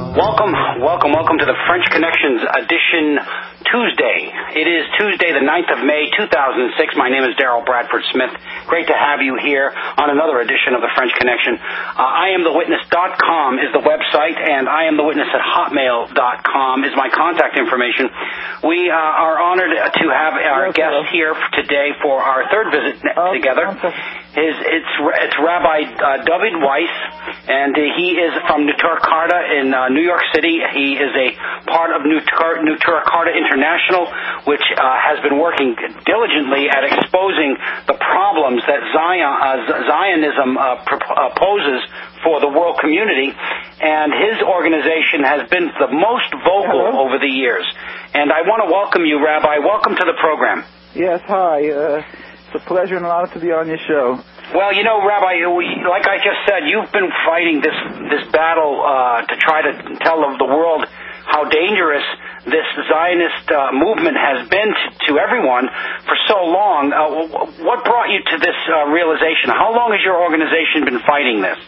Welcome to the French Connections edition Tuesday. It is Tuesday, the 9th of May, 2006. My name is Darrell Bradford Smith. Great to have you here on another edition of the French Connection. IamTheWitness.com is the website, and IamTheWitness@hotmail.com is my contact information. We are honored to have our guest here today for our third visit together. It's Rabbi David Weiss, and he is from Neturei Karta in New York City. He is a part of Neturei Karta International, which has been working diligently at exposing the problems that Zionism poses for the world community, and his organization has been the most vocal over the years. And I want to welcome you, Rabbi. Welcome to the program. Yes, hi. It's a pleasure and an honor to be on your show. Well, you know, Rabbi, like I just said, you've been fighting this battle to try to tell the world how dangerous this Zionist movement has been to everyone for so long. What brought you to this realization? How long has your organization been fighting this?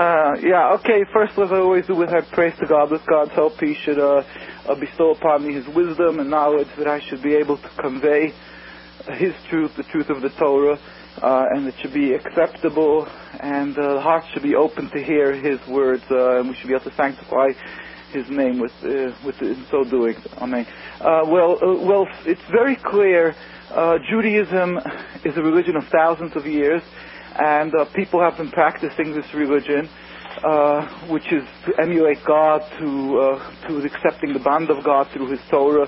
First, as I always do, I praise to God. With God's help, He should bestow upon me His wisdom and knowledge that I should be able to convey His truth, the truth of the Torah, and it should be acceptable, and the heart should be open to hear His words, and we should be able to sanctify His name in so doing. Amen. Well, it's very clear. Judaism is a religion of thousands of years, and people have been practicing this religion, which is to emulate God, to accepting the bond of God through His Torah.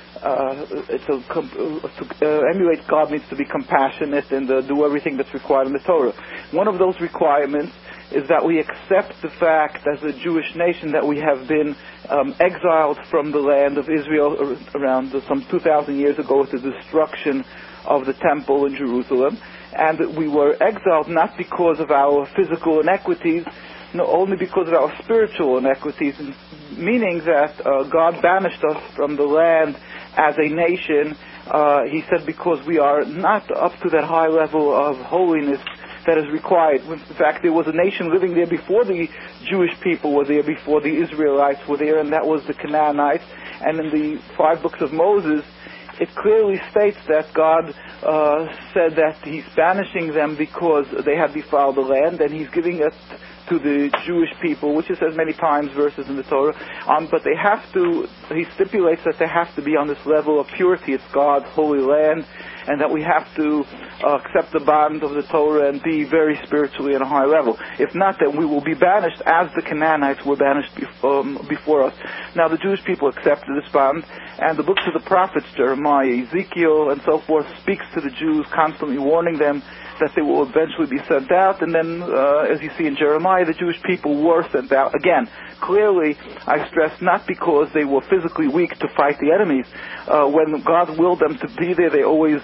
To emulate God means to be compassionate and do everything that's required in the Torah. One of those requirements is that we accept the fact as a Jewish nation that we have been exiled from the land of Israel around some 2,000 years ago with the destruction of the temple in Jerusalem, and that we were exiled not because of our physical inequities, no, only because of our spiritual inequities, meaning that God banished us from the land as a nation. He said because we are not up to that high level of holiness that is required. In fact, there was a nation living there before the Jewish people were there, before the Israelites were there, and that was the Canaanites. And in the 5 books of Moses, it clearly states that God said that He's banishing them because they had defiled the land, and He's giving it to the Jewish people, which it says many times, verses in the Torah. But they have to, He stipulates that they have to be on this level of purity. It's God's holy land, and that we have to accept the bond of the Torah and be very spiritually on a high level. If not, then we will be banished as the Canaanites were banished before us. Now, the Jewish people accepted this bond, and the books of the prophets, Jeremiah, Ezekiel, and so forth, speaks to the Jews, constantly warning them that they will eventually be sent out. And then, as you see in Jeremiah, the Jewish people were sent out. Again, clearly, I stress, not because they were physically weak to fight the enemies. When God willed them to be there, they always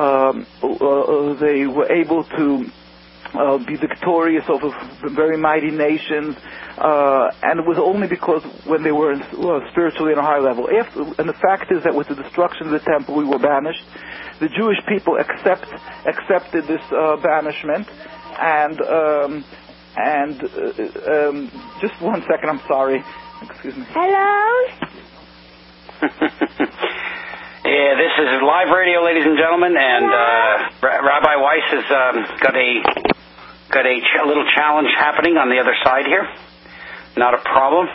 they were able to be victorious over very mighty nations, and it was only because when they were spiritually on a high level. And the fact is that with the destruction of the temple, we were banished. The Jewish people accepted this banishment, and just 1 second, I'm sorry. Excuse me. Hello? Yeah, this is live radio, ladies and gentlemen, and Rabbi Weiss has got a little challenge happening on the other side here. Not a problem.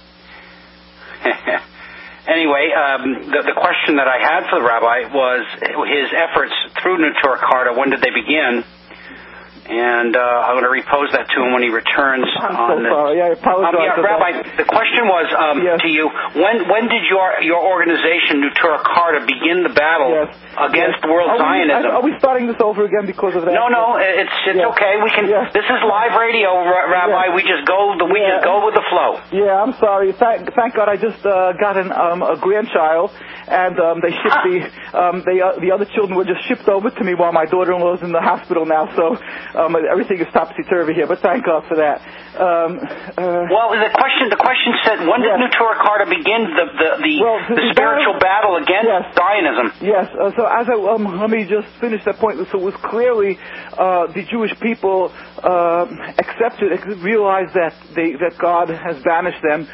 Anyway, the question that I had for the Rabbi was his efforts through Neturei Karta. When did they begin? And I'm going to repose that to him when he returns. I'm so sorry. I apologize. Rabbi, the question was to you: When did your organization Neturei Karta begin the battle against world Zionism? Are we starting this over again because of that? No, it's okay. We can. Yes. This is live radio, Rabbi. We just go with the flow. Yeah, I'm sorry. Thank God, I just got a grandchild, and they shipped the other children were just shipped over to me while my daughter-in-law is in the hospital now. So. Everything is topsy-turvy here, but thank God for that. Well, the question said, when did Neturei Karta begin the spiritual battle against Zionism? Yes. So let me just finish that point. So it was clearly the Jewish people realized that God has banished them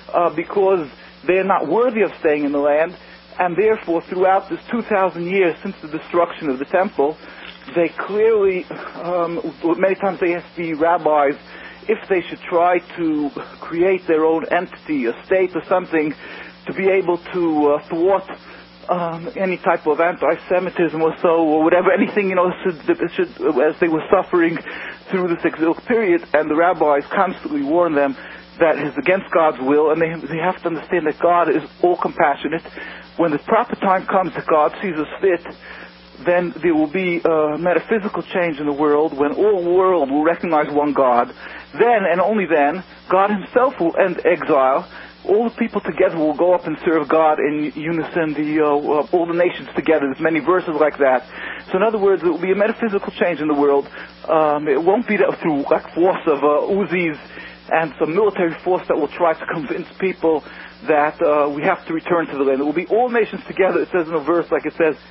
because they are not worthy of staying in the land, and therefore throughout this 2,000 years since the destruction of the temple, they clearly, many times they ask the rabbis if they should try to create their own entity, a state or something, to be able to thwart any type of anti-Semitism or so, or whatever, anything, should, as they were suffering through this exilic period, and the rabbis constantly warn them that is against God's will, and they have to understand that God is all compassionate. When the proper time comes that God sees us fit, then there will be a metaphysical change in the world, when all the world will recognize one God. Then, and only then, God himself will end exile. All the people together will go up and serve God in unison, all the nations together. There's many verses like that. So in other words, it will be a metaphysical change in the world. It won't be through force of Uzis and some military force that will try to convince people that we have to return to the land. It will be all nations together. It says in a verse, like it says,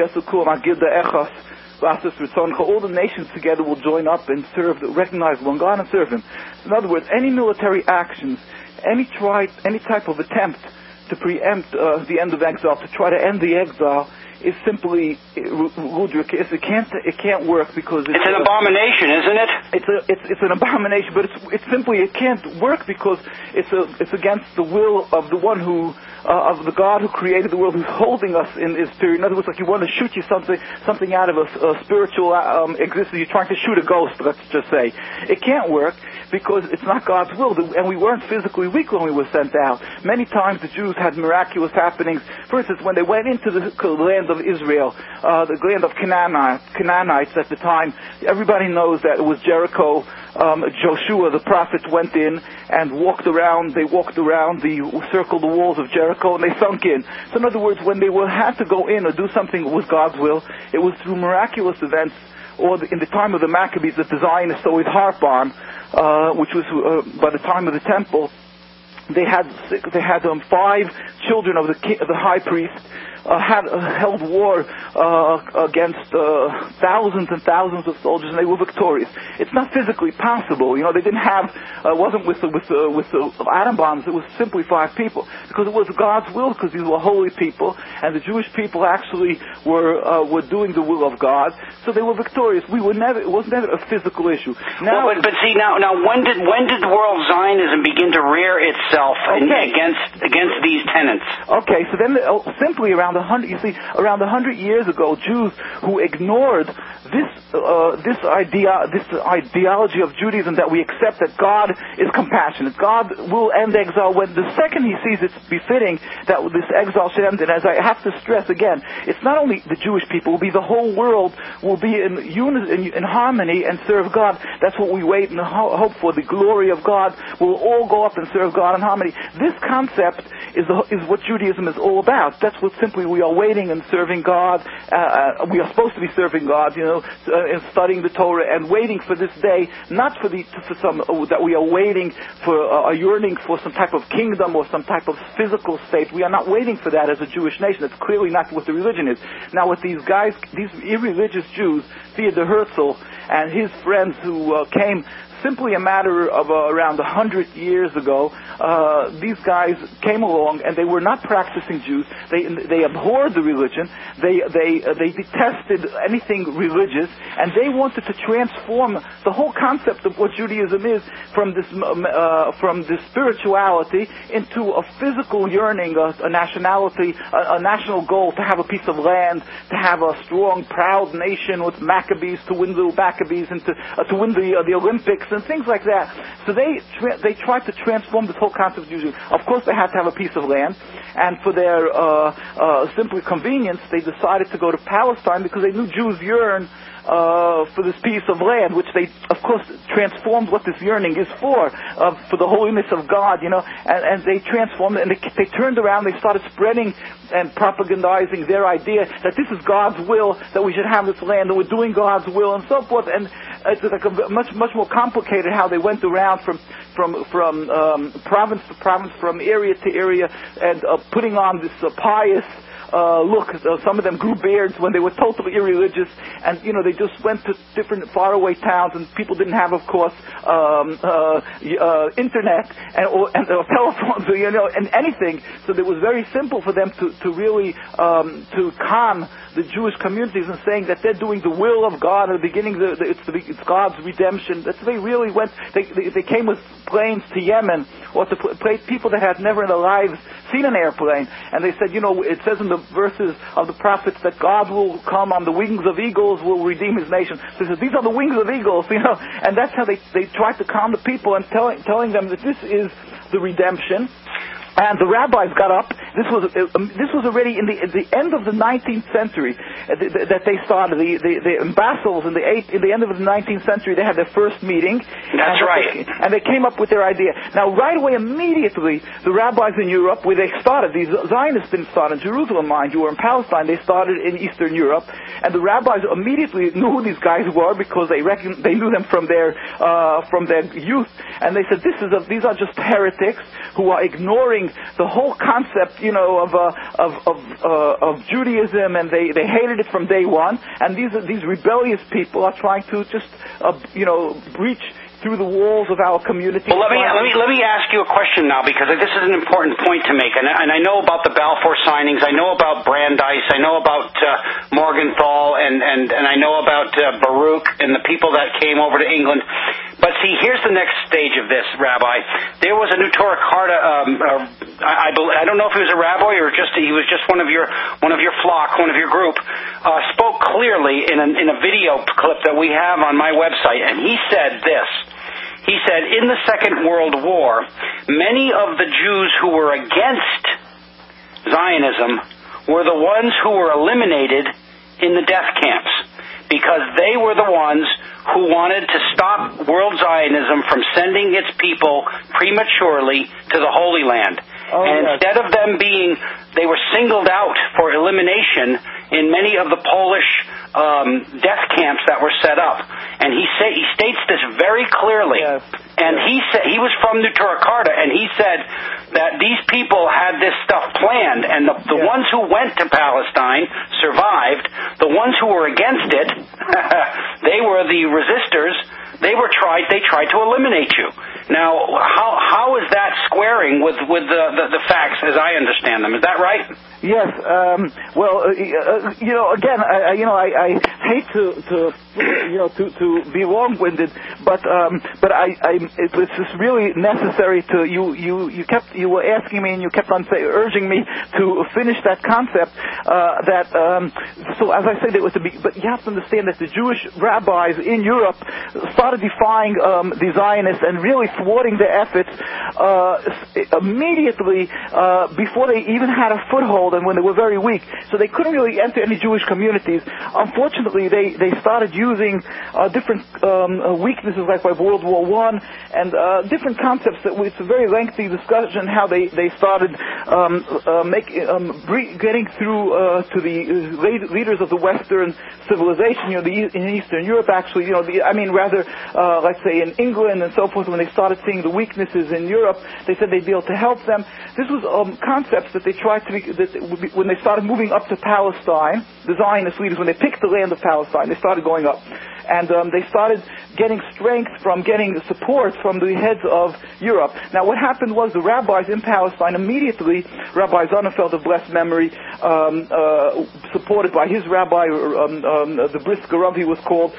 all the nations together will join up and recognize one God and serve him. In other words, any military actions, any type of attempt to preempt the end of exile, to try to end the exile, is simply it can't work because it's an abomination, isn't it? It's an abomination, but it can't work because it's against the will of the one who of the God who created the world, who's holding us in this period. In other words, like you want to shoot you something out of a spiritual existence. You're trying to shoot a ghost, let's just say. It can't work because it's not God's will, and we weren't physically weak when we were sent out. Many times the Jews had miraculous happenings. For instance, when they went into the land of Israel, the land of Canaanites at the time, everybody knows that it was Jericho. Joshua, the prophet, went in and walked around. They circled the walls of Jericho, and they sunk in. So in other words, when they had to go in or do something with God's will, it was through miraculous events, or in the time of the Maccabees that the Zionists always harp on, which was by the time of the temple. They had 5 children of the high priest held war against thousands and thousands of soldiers, and they were victorious. It's not physically possible. They didn't have. It wasn't with the atom bombs. It was simply 5 people, because it was God's will. Because these were holy people, and the Jewish people actually were doing the will of God, so they were victorious. It was never a physical issue. Now, but see now when did world Zionism begin to rear itself against these tenets? Okay, so then simply around 100 years ago, Jews who ignored this ideology of Judaism, that we accept that God is compassionate, God will end exile when the second he sees it's befitting that this exile should end. And as I have to stress again, it's not only the Jewish people, it will be the whole world will be in harmony and serve God. That's what we wait and hope for. The glory of God will all go up and serve God in harmony. This concept is what Judaism is all about. That's what simply we are waiting and serving God. We are supposed to be serving God, and studying the Torah and waiting for this day, not for some that we are waiting for a yearning for some type of kingdom or some type of physical state. We are not waiting for that as a Jewish nation. That's clearly not what the religion is. Now, with these guys, these irreligious Jews, Theodor Herzl and his friends who came simply a matter of around 100 years ago, these guys came along and they were not practicing Jews. They abhorred the religion. They detested anything religious, and they wanted to transform the whole concept of what Judaism is from this spirituality into a physical yearning, a nationality, a national goal to have a piece of land, to have a strong, proud nation with Maccabees, to win the Maccabees, and to win the Olympics and things like that. So they tried to transform this whole concept of Judaism. Of course, they had to have a piece of land, and for their simply convenience, they decided to go to Palestine because they knew Jews yearn for this piece of land, which they, of course, transformed what this yearning is for the holiness of God, and they transformed it, and they turned around, they started spreading and propagandizing their idea that this is God's will, that we should have this land, and we're doing God's will, and so forth. And it's like a much more complicated how they went around from province to province, from area to area, and putting on this pious look. Some of them grew beards when they were totally irreligious, and they just went to different faraway towns, and people didn't have, of course, internet and telephones, and anything. So it was very simple for them to really to con the Jewish communities and saying that they're doing the will of God at the beginning. It's God's redemption. That's they really went. They came with planes to Yemen or to people that had never in their lives seen an airplane, and they said, it says in the verses of the prophets that God will come on the wings of eagles, will redeem His nation. So He said, these are the wings of eagles, and that's how they tried to calm the people and telling them that this is the redemption. And the rabbis got up. This was already in the end of the 19th century that they started. The ambassadors in the end of the 19th century, they had their first meeting. That's right. And they came up with their idea. Now, right away, immediately, the rabbis in Europe, where they started, these Zionists didn't start in Jerusalem, mind you, or in Palestine. They started in Eastern Europe, and the rabbis immediately knew who these guys were because they knew them from their youth, and they said, these are just heretics who are ignoring the whole concept, of Judaism, and they hated it from day one. And these rebellious people are trying to just, breach through the walls of our community. Well, let me ask you a question now, because this is an important point to make. And I know about the Balfour signings. I know about Brandeis. I know about Morgenthau, and I know about Baruch and the people that came over to England. But see, here's the next stage of this, Rabbi. There was a new Torah Carta. I don't know if he was a rabbi or he was just one of your flock, one of your group. Spoke clearly in a video clip that we have on my website, and he said this. He said, in the Second World War, many of the Jews who were against Zionism were the ones who were eliminated in the death camps, because they were the ones who wanted to stop world Zionism from sending its people prematurely to the Holy Land. Instead of them they were singled out for elimination in many of the Polish death camps that were set up. And he states this very clearly. Yes. And he said he was from New Torah Carta, and he said that these people had this stuff planned, and the ones who went to Palestine survived. The ones who were against it, they were the resistors. They tried to eliminate you. Now, how is that squaring with the facts as I understand them? Is that right? Yes. Again, I hate to be long-winded, but it was just really necessary to you were asking me, and you kept on urging me to finish that concept. So as I said, but you have to understand that the Jewish rabbis in Europe started defying the Zionists and really thwarting their efforts immediately before they even had a foothold, and when they were very weak. So they couldn't really enter any Jewish communities. Unfortunately, they started using different weaknesses, like by World War I, and different concepts. It's a very lengthy discussion how they started getting through to the leaders of the Western civilization. In Eastern Europe, actually, let's say in England and so forth, when they started seeing the weaknesses in Europe, they said they'd be able to help them. This was concepts that they tried to when they started moving up to Palestine, the Zionist leaders, when they picked the land of Palestine, they started going up. And they started getting strength from getting support from the heads of Europe. Now, what happened was the rabbis in Palestine immediately, Rabbi Zonnefeld of blessed memory, supported by his rabbi, the Brisker Rav he was called,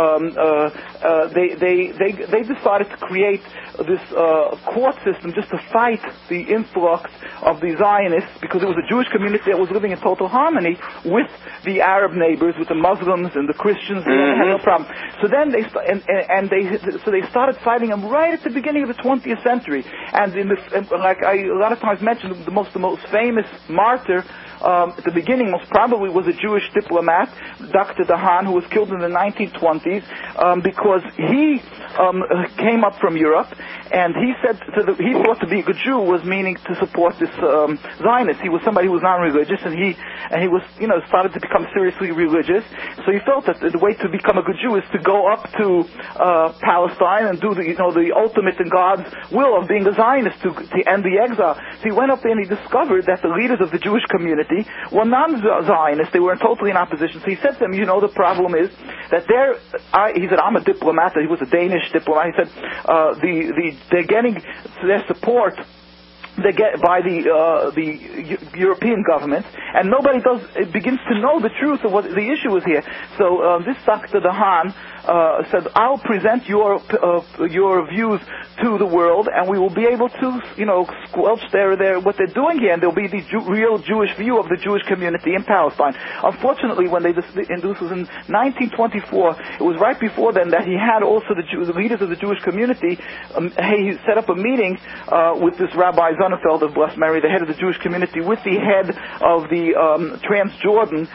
they decided to create this court system just to fight the influx of the Zionists, because it was a Jewish community that was living in total harmony with the Arab neighbors, with the Muslims and the Christians. They had no problem. So then they started fighting them right at the beginning of the 20th century. And like I a lot of times mentioned, the most famous martyr at the beginning most probably was a Jewish diplomat, Dr. Dahan, who was killed in the 1920s because he came up from Europe, and he said he thought to be a good Jew was meaning to support this Zionist. He was somebody who was non-religious, and he was started to become seriously religious. So he felt that the way to become a good Jew Jew is to go up to Palestine and do the ultimate in God's will of being a Zionist to end the exile. So he went up there and he discovered that the leaders of the Jewish community were non-Zionists. They were totally in opposition. So he said to them, the problem is that he said, I'm a diplomat. He was a Danish diplomat. He said, they're getting their support they get by the European governments, and nobody begins to know the truth of what the issue is here. So this Dr. Dahan said, I'll present your views to the world, and we will be able to, squelch what they're doing here, and there'll be the real Jewish view of the Jewish community in Palestine. Unfortunately, when this was in 1924, it was right before then that he had also the leaders of the Jewish community. He set up a meeting with this Rabbi Sonnenfeld of Blessed Mary, the head of the Jewish community, with the head of the Transjordan.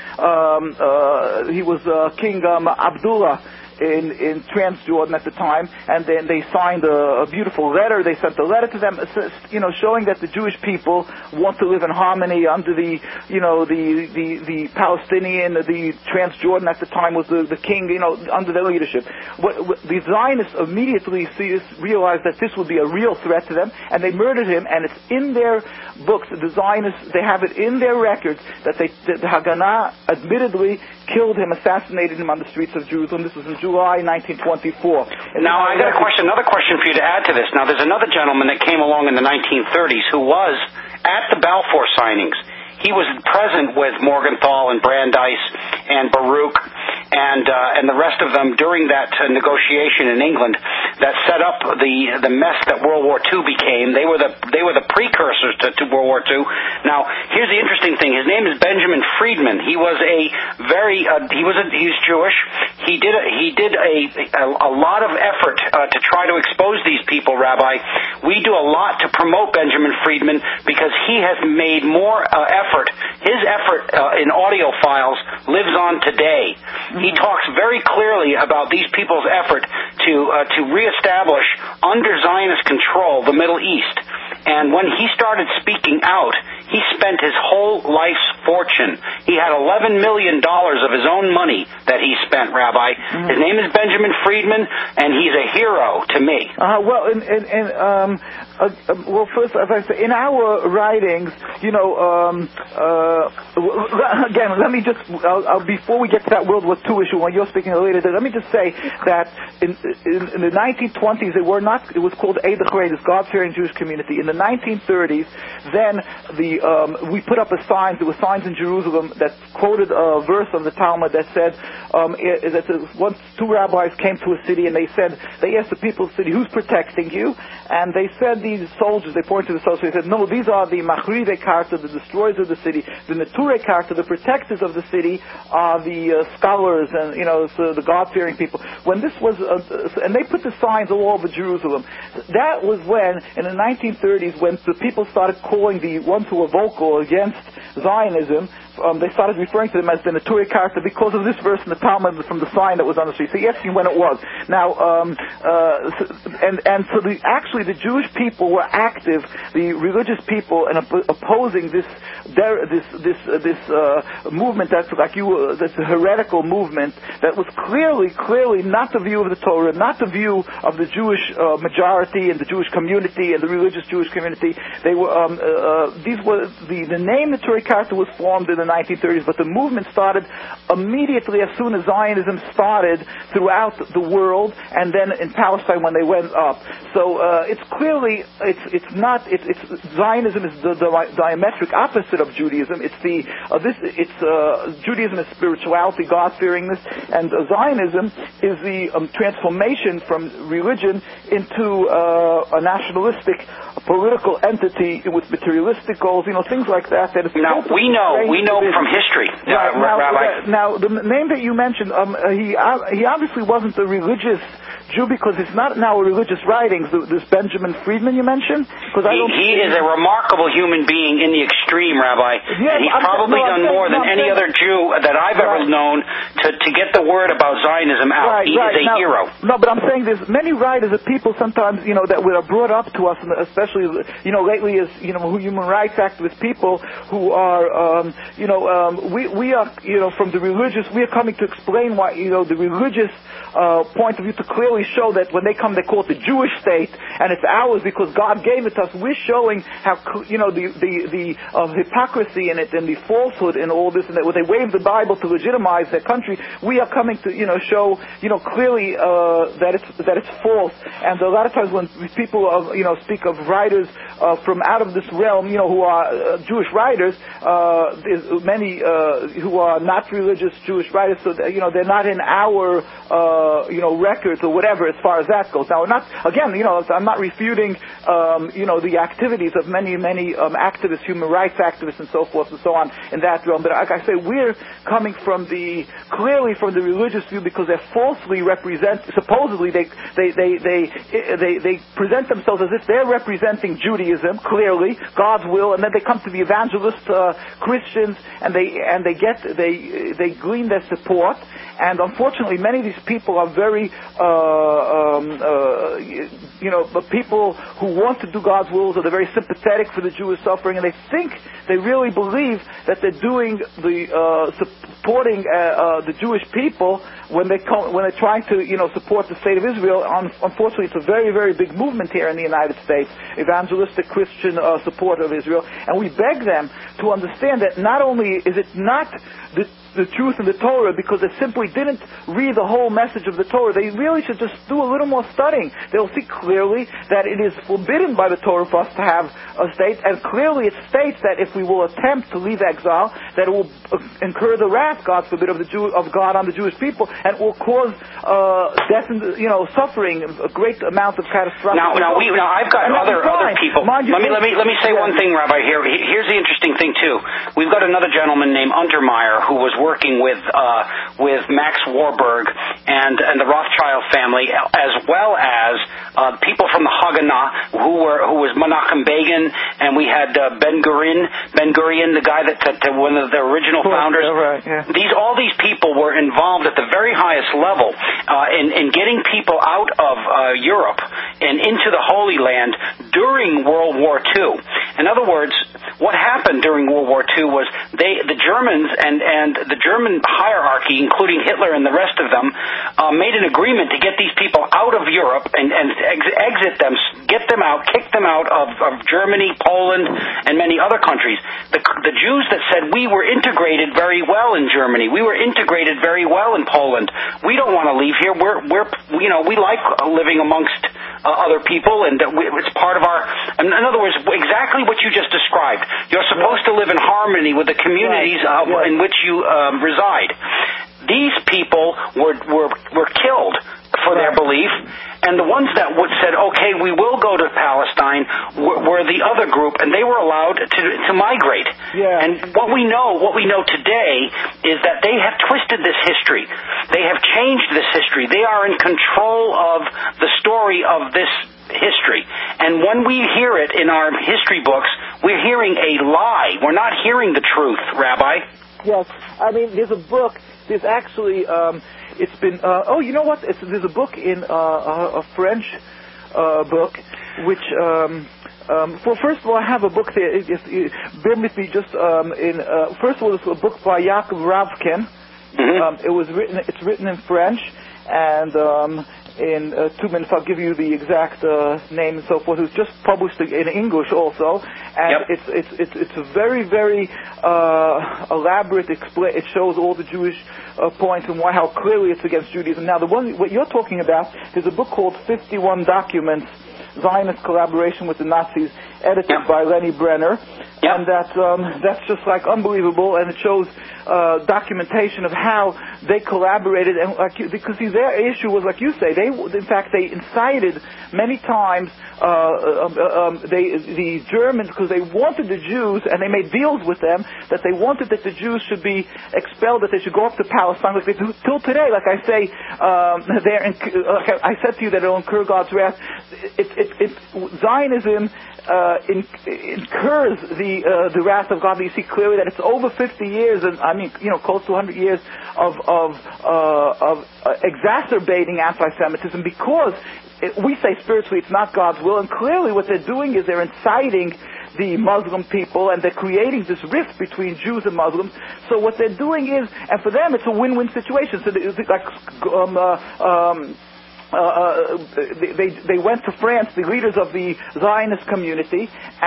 He was King Abdullah in Transjordan at the time, and then they signed a beautiful letter. They sent a letter to them, showing that the Jewish people want to live in harmony under the Palestinian, the Transjordan at the time was the king, under their leadership. The Zionists immediately realized that this would be a real threat to them, and they murdered him, and it's in their books, the Zionists, they have it in their records that the Haganah admittedly killed him, assassinated him on the streets of Jerusalem. This was in July 1924. And now, I got another question for you to add to this. Now, there's another gentleman that came along in the 1930s who was at the Balfour signings. He was present with Morgenthau and Brandeis and Baruch and the rest of them during that negotiation in England that set up the mess that World War II became. They were the precursors to World War II. Now, here's the interesting thing. His name is Benjamin Friedman. He was he's Jewish. He did a lot of effort to try to expose these people, Rabbi. We do a lot to promote Benjamin Friedman because he has made more effort. His effort in audio files lives on today. He talks very clearly about these people's effort to reestablish under Zionist control the Middle East. And when he started speaking out, he spent his whole life's fortune. He had $11 million of his own money that he spent, Rabbi. His name is Benjamin Friedman, and he's a hero to me. Well, first, as I say, in our writings, again, let me just, before we get to that World War II issue, when you're speaking later, let me just say that in the 1920s, it was called Eid HaCharei, this God-fearing Jewish community. In the 1930s, then we put up there were signs in Jerusalem that quoted a verse of the Talmud that said, once two rabbis came to a city and they asked the people of the city, who's protecting you? And they said, these soldiers, they pointed to the soldiers, they said, no, these are the Machrivei Karta, the destroyers of the city. The Neturei Karta, the protectors of the city, are the scholars and, so the God-fearing people. When this was, and they put the signs all over Jerusalem. That was when, in the 1930s, when the people started calling the ones who were vocal against Zionism, they started referring to them as the Neturei Karta because of this verse in the Talmud from the sign that was on the street. So you're asking when it was. Now, actually the Jewish people were active, the religious people, in opposing this movement that's that's a heretical movement that was clearly not the view of the Torah, not the view of the Jewish majority and the Jewish community and the religious Jewish community. They were the name Neturei Karta was formed in the 1930s, but the movement started immediately as soon as Zionism started throughout the world, and then in Palestine when they went up. So Zionism is the diametric opposite of Judaism. Judaism is spirituality, God-fearingness, and Zionism is the transformation from religion into a nationalistic political entity with materialistic goals, things like that. Now, we know from history, Rabbi. Now, the name that you mentioned, he obviously wasn't a religious Jew because it's not in our religious writings. This Benjamin Friedman you mentioned, because he is a remarkable human being in the extreme, Rabbi. Yes, and he's probably done more than any other Jew that I've ever known to get the word about Zionism out. He is a hero. No, but I'm saying there's many writers of people sometimes, that were brought up to us, especially, lately as, human rights activist people who are, we are, from the religious, we are coming to explain why, the religious point of view, to clearly show that when they come, they call it the Jewish state, and it's ours because God gave it to us. We're showing how, the hypocrisy in it and the falsehood in all this, and that when they wave the Bible to legitimize their country, we are coming to, show, clearly that it's false. And a lot of times when people, speak of writers from out of this realm, who are Jewish writers, there's many who are not religious Jewish writers, so that, they're not in our records or whatever as far as that goes. Now, I'm not refuting, the activities of many activists, human rights activists, and so forth and so on in that realm. But like I say, we're coming clearly from the religious view, because they're falsely supposedly they present themselves as if they're representing Judaism, clearly God's will, and then they come to the evangelist Christians, and they glean their support. And unfortunately, many of these people are very, people who want to do God's will, or they're very sympathetic for the Jewish suffering, and they really believe that they're doing supporting the Jewish people when they're trying to, support the state of Israel. Unfortunately, it's a very, very big movement here in the United States, evangelistic Christian support of Israel, and we beg them to understand that not only is it not the truth in the Torah, because they simply didn't read the whole message of the Torah. They really should just do a little more studying. They'll see clearly that it is forbidden by the Torah for us to have a state, and clearly it states that if we will attempt to leave exile, that it will incur the wrath, God forbid, of God on the Jewish people, and it will cause death and suffering, a great amount of catastrophic. Now I've got other people. Let me say one thing, Rabbi. Here's the interesting thing too. We've got another gentleman named Untermeyer who was working with Max Warburg and the Rothschild family, as well as people from the Haganah, who was Menachem Begin, and we had Ben Gurion, the guy that one of the original founders. Right, yeah. All these people were involved at the very highest level in getting people out of Europe and into the Holy Land during World War II. In other words, what happened during World War II was the Germans and the German hierarchy, including Hitler and the rest of them, made an agreement to get these people out of Europe and exit them, get them out, kick them out of Germany, Poland, and many other countries. The Jews that said we were integrated very well in Germany, we were integrated very well in Poland, we don't want to leave here. We like living amongst other people, and it's part of our. In other words, exactly what you just described. You're supposed to live in harmony with the communities in which you reside. These people were killed for their belief, and the ones that said, okay, we will go to Palestine, were the other group, and they were allowed to migrate. Yeah. And what we know today is that they have twisted this history. They have changed this history. They are in control of the story of this history. And when we hear it in our history books, we're hearing a lie. We're not hearing the truth, Rabbi. Yes. I mean, there's a book. There's actually, it's been, there's a book in a French book, which, first of all, I have a book there. Bear with me just first of all, it's a book by Yaakov Ravkin. Mm-hmm. It's written in French, and in 2 minutes I'll give you the exact name and so forth. It was just published in English also, and it's a very, very elaborate. It shows all the Jewish points and how clearly it's against Judaism. Now, what you're talking about is a book called 51 Documents: Zionist Collaboration with the Nazis, edited by Lenny Brenner. Yep. And that's just like unbelievable, and it shows documentation of how they collaborated, and because their issue was, like you say, they incited many times the Germans, because they wanted the Jews, and they made deals with them that they wanted that the Jews should be expelled, that they should go up to Palestine. Like they do till today, like I say, I said to you that it'll incur God's wrath. Zionism incurs the wrath of God. You see clearly that it's over 50 years, and close to 100 years of exacerbating anti-Semitism, because we say spiritually it's not God's will, and clearly what they're doing is they're inciting the Muslim people, and they're creating this rift between Jews and Muslims. So what they're doing is, and for them it's a win-win situation. So they went to France, the leaders of the Zionist community,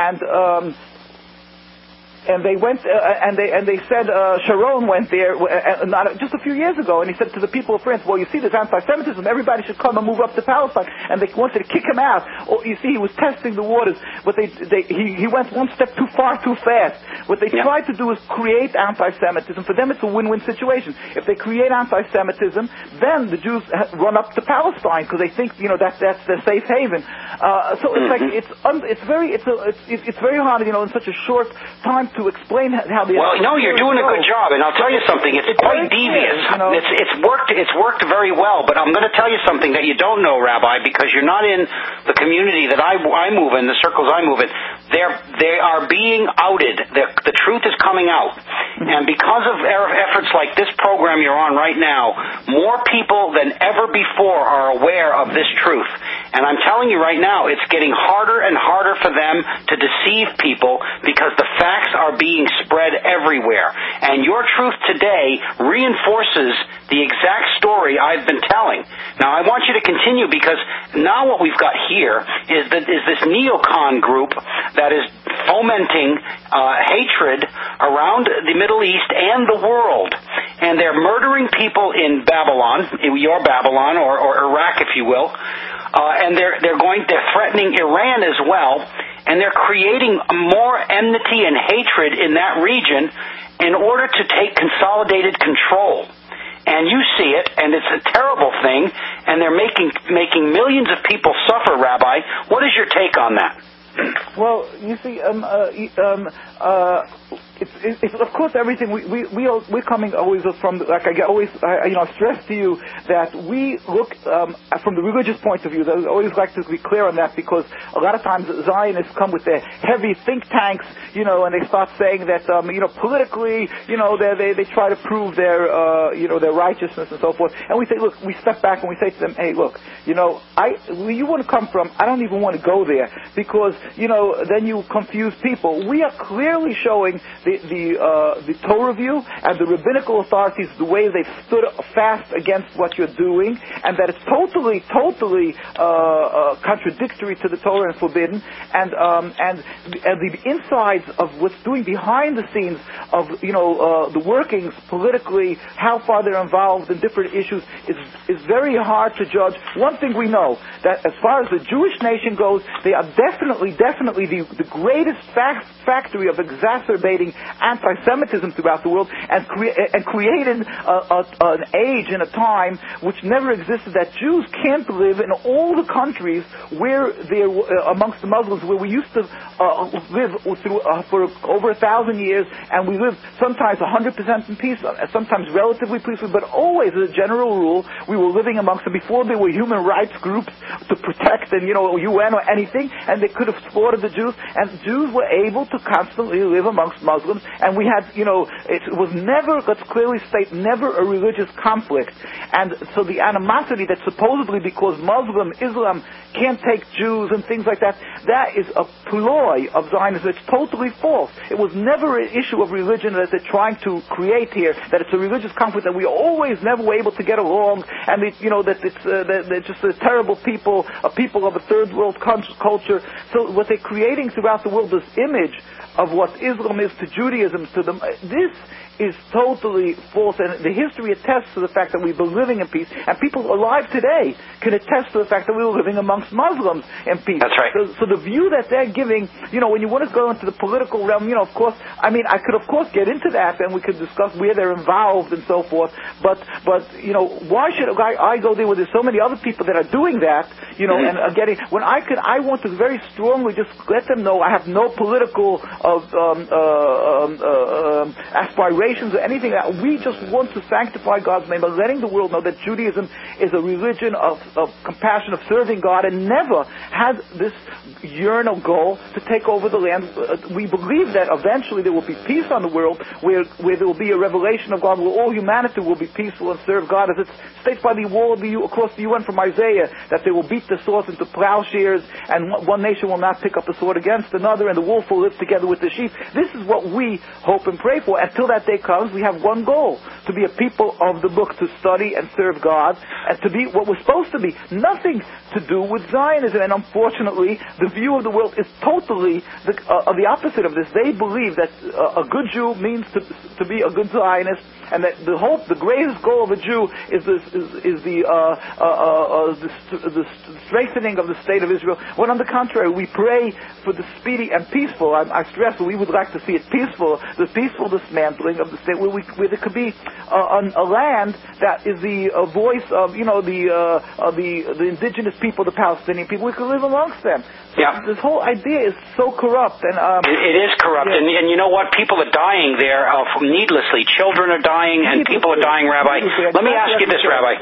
and they went and they said Sharon went there just a few years ago, and he said to the people of France, well, you see, there's anti-Semitism, everybody should come and move up to Palestine, and they wanted to kick him out. Or you see, he was testing the waters, but he went one step too far, too fast. What they tried to do is create anti-Semitism. For them, it's a win-win situation. If they create anti-Semitism, then the Jews run up to Palestine because they think that's their safe haven. So it's like it's very hard, in such a short time to explain how the. Well, no, you're doing a good job, and I'll tell you something. It's quite devious. It's worked very well, but I'm going to tell you something that you don't know, Rabbi, because you're not in the community that I move in, the circles I move in. They are being outed. The truth is coming out, and because of efforts like this program you're on right now, more people than ever before are aware of this truth. And I'm telling you right now, it's getting harder and harder for them to deceive people because the facts are being spread everywhere. And your truth today reinforces the exact story I've been telling. Now, I want you to continue, because now what we've got here is this neocon group that is fomenting hatred around the Middle East and the world. And they're murdering people in Babylon, your Babylon, or Iraq, if you will. And they're threatening Iran as well, and they're creating more enmity and hatred in that region in order to take consolidated control. And you see it, and it's a terrible thing, and they're making millions of people suffer, Rabbi. What is your take on that? Well, you see, it's of course everything we're coming always from, like I stress to you that we look from the religious point of view. I always like to be clear on that, because a lot of times Zionists come with their heavy think tanks, and they start saying that politically, they try to prove their their righteousness and so forth. And we say, look, we step back and we say to them, hey, look, where you want to come from, I don't even want to go there, because then you confuse people. We are clearly showing the Torah view and the rabbinical authorities, the way they've stood fast against what you're doing, and that it's totally contradictory to the Torah and forbidden, and the insides of what's doing behind the scenes of the workings politically, how far they're involved in different issues is very hard to judge. One thing we know, that as far as the Jewish nation goes, they are definitely the greatest factory of exacerbating anti-Semitism throughout the world, and created an age and a time which never existed, that Jews can't live in all the countries where they're amongst the Muslims, where we used to live for over 1,000 years, and we live sometimes 100% in peace, sometimes relatively peacefully, but always as a general rule, we were living amongst them. Before there were human rights groups to protect, and UN or anything, and they could have slaughtered the Jews, and Jews were able to constantly live amongst Muslims, and we had, it was never, let's clearly state, never a religious conflict. And so the animosity that supposedly because Islam can't take Jews and things like that, that is a ploy of Zionism. It's totally false. It was never an issue of religion that they're trying to create here, that it's a religious conflict, that we always never were able to get along, and that they're just a terrible people, a people of a third world culture. So what they're creating throughout the world, this image of what Islam is to Judaism, to them, this is totally false, and the history attests to the fact that we've been living in peace, and people alive today can attest to the fact that we were living amongst Muslims in peace. That's right. So the view that they're giving, when you want to go into the political realm, of course, I could of course get into that, and we could discuss where they're involved and so forth, but why should I go there when there's so many other people that are doing that, and are getting, when I want to very strongly just let them know I have no political aspirations or anything. That we just want to sanctify God's name by letting the world know that Judaism is a religion of compassion, of serving God, and never has this yearn or goal to take over the land. We believe that eventually there will be peace on the world, where there will be a revelation of God, where all humanity will be peaceful and serve God, as it states by the wall of across the UN from Isaiah, that they will beat the swords into plowshares, and one nation will not pick up a sword against another, and the wolf will live together with the sheep. This is what we hope and pray for. Until that day comes, we have one goal: to be a people of the book, to study and serve God, and to be what we're supposed to be. Nothing to do with Zionism. And unfortunately, the view of the world is totally the opposite of this. They believe that a good Jew means to be a good Zionist, and that the greatest goal of a Jew is the strengthening of the state of Israel. When on the contrary, we pray for the speedy and peaceful. I stress that we would like to see it peaceful, the peaceful dismantling of the state, where there could be a land that is the voice of the indigenous people, the Palestinian people. We could live amongst them. Yeah. This whole idea is so corrupt, and it is corrupt. Yeah. And you know what? People are dying there needlessly. Children are dying, and people are dying. Rabbi, let me ask you this, Rabbi.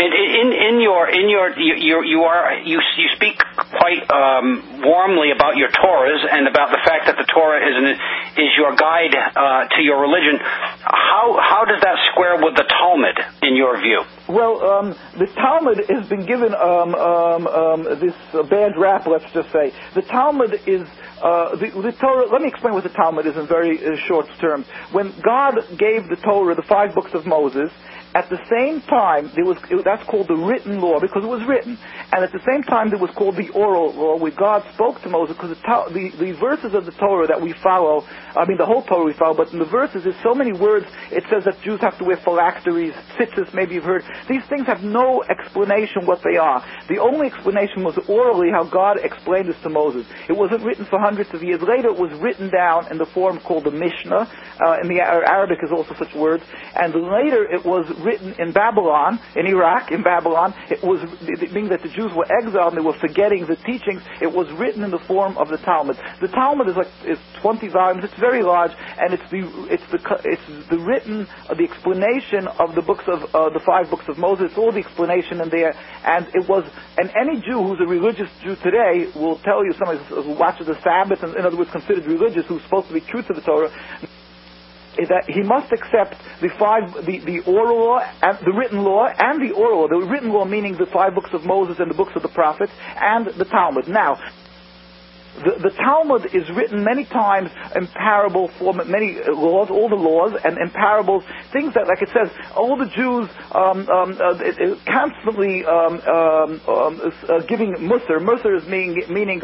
You speak quite warmly about your Torahs and about the fact that the Torah is your guide to your religion. How does that square with the Talmud, in your view? Well, the Talmud has been given this bad rap, let's just say. The Talmud is the Torah. Let me explain what the Talmud is in very short terms. When God gave the Torah, the 5 books of Moses, at the same time, that's called the written law, because it was written. And at the same time, there was called the oral law, where God spoke to Moses, because the verses of the Torah that we follow, the whole Torah we follow, but in the verses, there's so many words. It says that Jews have to wear phylacteries, tzitzis, maybe you've heard. These things have no explanation what they are. The only explanation was orally how God explained this to Moses. It wasn't written for hundreds of years. Later, it was written down in the form called the Mishnah. In the Arabic is also such words. And later, it was written in Babylon, in Iraq, in Babylon. It means that the Jews were exiled and they were forgetting the teachings. It was written in the form of the Talmud. The Talmud is 20 volumes. It's very large, and it's the written the explanation of the books of the 5 books of Moses. It's all the explanation in there, and any Jew who's a religious Jew today will tell you, somebody who watches the Sabbath, and in other words considered religious, who's supposed to be true to the Torah, that he must accept the oral law, and the written law, and the oral law. The written law meaning the 5 books of Moses and the books of the prophets, and the Talmud. Now, the Talmud is written many times in parable form, many laws, all the laws, and in parables, things that, like it says, all the Jews constantly giving musar. Musar is meaning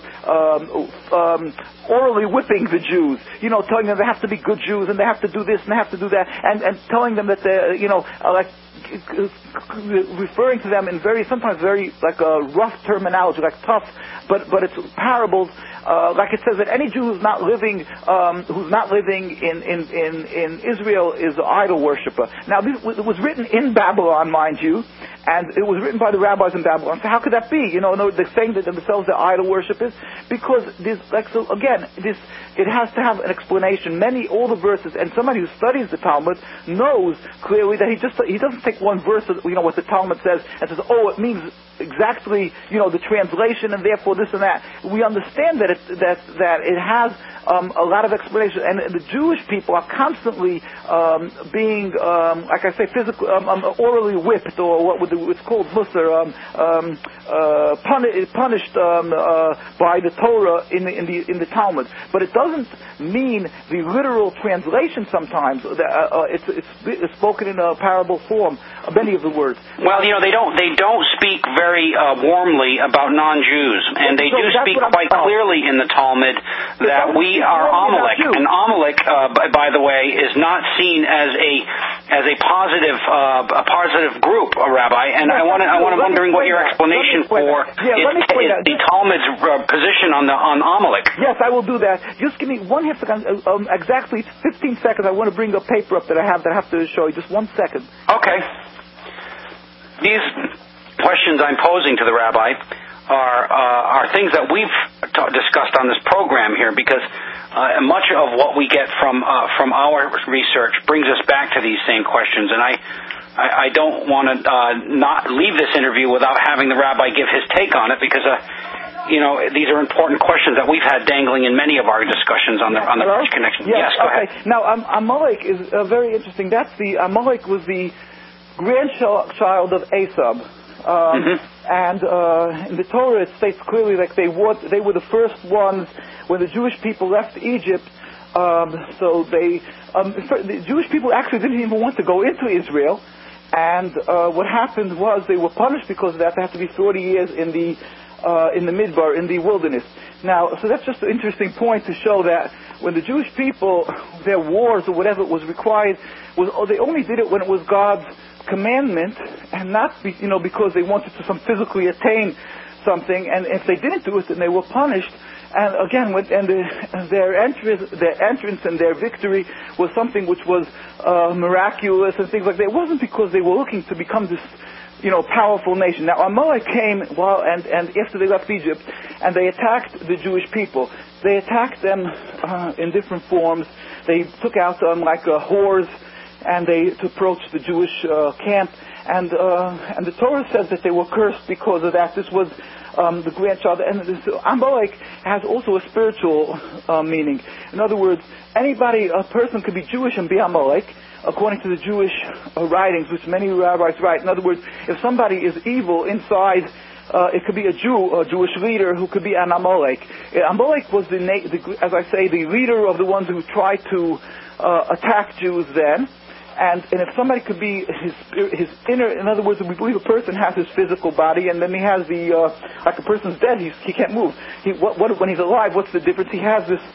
orally whipping the Jews, telling them they have to be good Jews, and they have to do this, and they have to do that, and telling them that they're, referring to them in sometimes very rough terminology, like tough, but it's parables. Like it says that any Jew who's not living in Israel is an idol worshiper. Now, it was written in Babylon, mind you, and it was written by the rabbis in Babylon. So how could that be? They're saying that themselves they're idol worshippers, because it has to have an explanation. All the verses, and somebody who studies the Talmud knows clearly that he doesn't take one verse of what the Talmud says and says, it means exactly the translation, and therefore this and that. We understand that it has a lot of explanation, and the Jewish people are constantly being, like I say, physically, orally whipped, or it's called musar, punished by the Torah in the Talmud. But it doesn't mean the literal translation. Sometimes it's spoken in a parable form. Many of the words. Well, they don't speak very warmly about non-Jews, and they do speak quite clearly in the Talmud that we are Amalek, and Amalek, by the way, is not seen as a positive group, Rabbi. And I'm wondering what your explanation for the Talmud's position on Amalek. Yes, I will do that. Just give me 1 second, exactly 15 seconds. I want to bring a paper up that I have to show you. Just 1 second. Okay. These questions I'm posing to the Rabbi are things that we've discussed on this program here, because much of what we get from our research brings us back to these same questions, and I don't want to not leave this interview without having the rabbi give his take on it, because these are important questions that we've had dangling in many of our discussions on the First Connection. Yes, go ahead. Now, Amalek is very interesting. Amalek was the grandchild of Esau. And in the Torah it states clearly that they were the first ones when the Jewish people left Egypt. The Jewish people actually didn't even want to go into Israel, and what happened was they were punished because of that. They had to be 40 years in the Midbar, in the wilderness. Now, so that's just an interesting point to show that when the Jewish people, their wars or whatever was required, they only did it when it was God's commandment, and not because they wanted to physically attain something. And if they didn't do it, then they were punished. And again, their entrance and their victory was something which was miraculous and things like that. It wasn't because they were looking to become this powerful nation. Now, Amalek came and after they left Egypt, and they attacked the Jewish people. They attacked them in different forms. They took out them like whores, and they approached the Jewish camp, and the Torah says that they were cursed because of that. This was the grandchild, and Amalek has also a spiritual meaning. In other words, a person could be Jewish and be Amalek, according to the Jewish writings, which many rabbis write. In other words, if somebody is evil inside, it could be a Jewish leader who could be an Amalek. Amalek was as I say, the leader of the ones who tried to attack Jews then. And if somebody could be his inner, in other words, we believe a person has his physical body, and then he has like a person's dead, he can't move. When he's alive, what's the difference? He has this,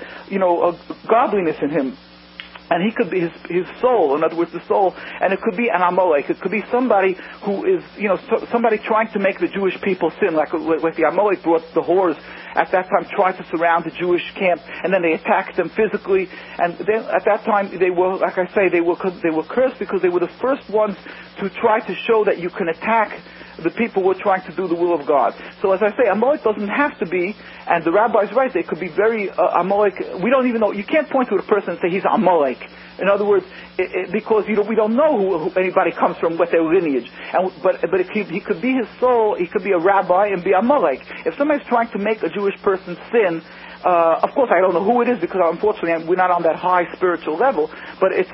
godliness in him. And he could be his soul, in other words, the soul, and it could be an Amalek. It could be somebody who is, somebody trying to make the Jewish people sin, like the Amalek brought the whores at that time, tried to surround the Jewish camp, and then they attacked them physically. And then at that time, they were, like I say, they were cursed because they were the first ones to try to show that you can attack the people who are trying to do the will of God. So as I say, Amalek doesn't have to be, and the rabbi's right, they could be very Amalek. We don't even know, you can't point to a person and say he's Amalek. In other words, because we don't know who anybody comes from, what their lineage. But he could be his soul, he could be a rabbi and be Amalek. If somebody's trying to make a Jewish person sin, of course, I don't know who it is, because unfortunately we're not on that high spiritual level. But it's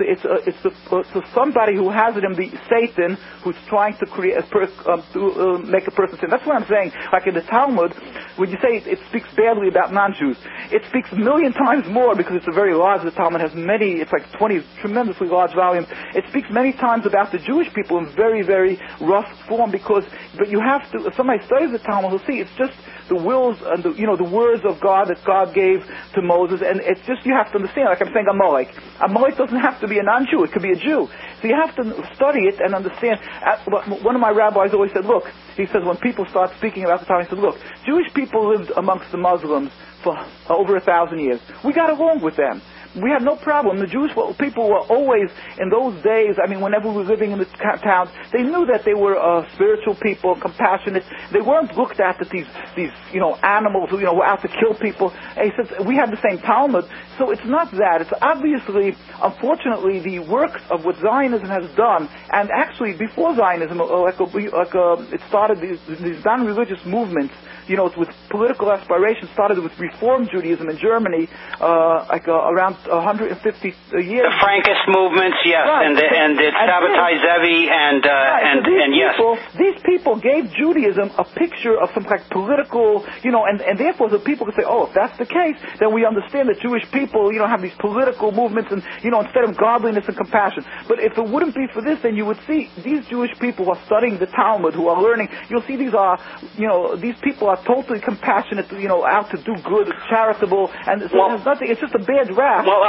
somebody who has it in the Satan, who's trying to create make a person sin. That's what I'm saying. Like in the Talmud, when you say it speaks badly about non-Jews, it speaks a million times more, because it's a very large. The Talmud has many. It's like 20 tremendously large volumes. It speaks many times about the Jewish people in very, very rough form. But you have to. If somebody studies the Talmud, will see it's just the wills and the words of God that God gave to Moses, and it's just, you have to understand, like I'm saying, Amalek doesn't have to be a non-Jew, it could be a Jew. So you have to study it and understand. One of my rabbis always said, look, he says, when people start speaking about the time, he said, look, Jewish people lived amongst the Muslims for over 1,000 years. We got along with them. We had no problem. The Jewish people were always, in those days, whenever we were living in the towns, they knew that they were spiritual people, compassionate. They weren't looked at as these animals who were out to kill people. And he says, we had the same Talmud. So it's not that. It's obviously, unfortunately, the works of what Zionism has done, and actually before Zionism, it started these non-religious movements, with political aspirations, started with Reform Judaism in Germany, around 150 years. The Frankist movements, yes, right. and Sabbatai Zevi, and yes. These people gave Judaism a picture of some kind of political, and therefore the people could say, if that's the case, then we understand that Jewish people, have these political movements, and, instead of godliness and compassion. But if it wouldn't be for this, then you would see these Jewish people who are studying the Talmud, who are learning, you'll see these people are totally compassionate, out to do good, charitable, and so there's nothing, it's just a bad rap. Well,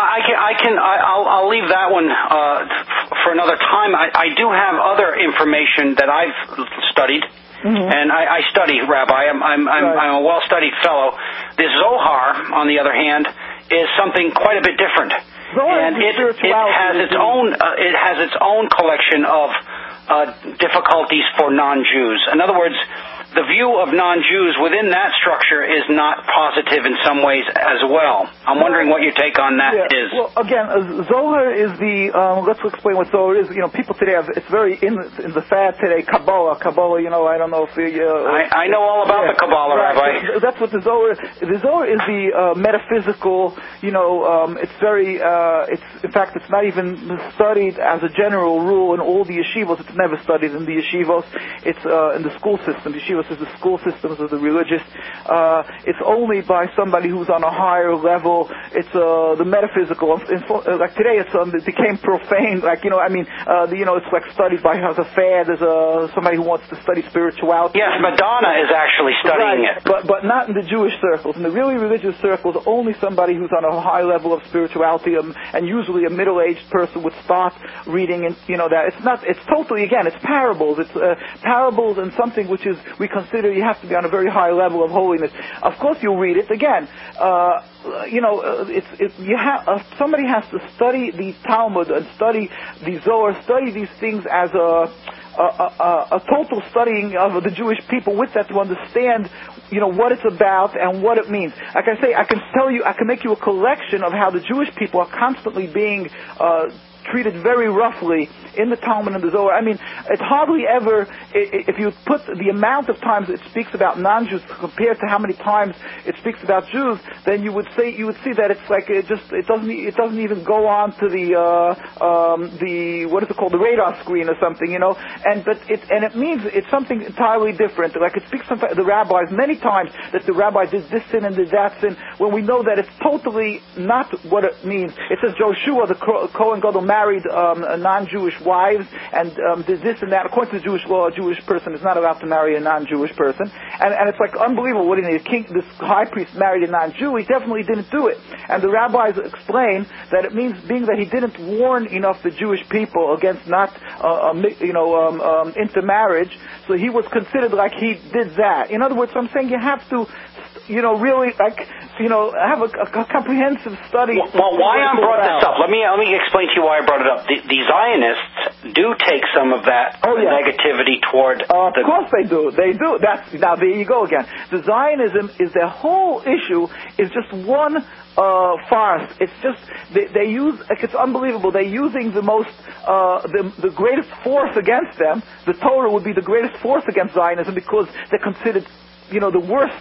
I'll leave that one for another time. I do have other information that I've studied, and I study, Rabbi. I'm a well-studied fellow. This Zohar, on the other hand, is something quite a bit different, and it has its own collection of difficulties for non-Jews. In other words, the view of non-Jews within that structure is not positive in some ways as well. I'm wondering what your take on that is. Well, again, Zohar is the, let's explain what Zohar is. People today have, it's very in the fad today, Kabbalah, I don't know if I know all about the Kabbalah, right. Rabbi. That's what the Zohar is. The Zohar is the metaphysical, it's very, in fact, it's not even studied as a general rule in all the yeshivos. It's never studied in the yeshivos. It's in the school system. Yeshivos is the school systems of the religious. It's only by somebody who's on a higher level. It's the metaphysical. Like today, it became profane. It's like studied by as a fad. There's somebody who wants to study spirituality. Yes, Madonna is actually studying it. But not in the Jewish circles. In the really religious circles, only somebody who's on a high level of spirituality, and usually a middle-aged person would start reading, and that it's totally, again, it's parables. It's parables and something which is, we consider you have to be on a very high level of holiness. Of course, you'll read it again. Somebody has to study the Talmud and study the Zohar, study these things as a total studying of the Jewish people with that to understand, what it's about and what it means. Like I say, I can make you a collection of how the Jewish people are constantly being treated very roughly in the Talmud and the Zohar. I mean, it's hardly ever, if you put the amount of times it speaks about non-Jews compared to how many times it speaks about Jews, then you would see that it's like it doesn't even go on to the what is it called, the radar screen or something, and it means it's something entirely different. Like it speaks sometimes the rabbis many times that the rabbi did this sin and did that sin, when we know that it's totally not what it means. It says Joshua the Kohen Gadol married non-Jewish wives and did this and that. According to the Jewish law, a Jewish person is not allowed to marry a non-Jewish person, and it's like unbelievable. What this high priest married a non-Jew? He definitely didn't do it. And the rabbis explain that it means being that he didn't warn enough the Jewish people against not intermarriage, so he was considered like he did that. In other words, I'm saying you have to really have a comprehensive study. Well, why I brought this up? Let me explain to you why I brought it up. The Zionists do take some of that negativity toward. Of course they do. They do. Now there you go again. The Zionism is their whole issue is just one farce. It's just they use. It's unbelievable. They're using the most the greatest force against them. The Torah would be the greatest force against Zionism because they're considered the worst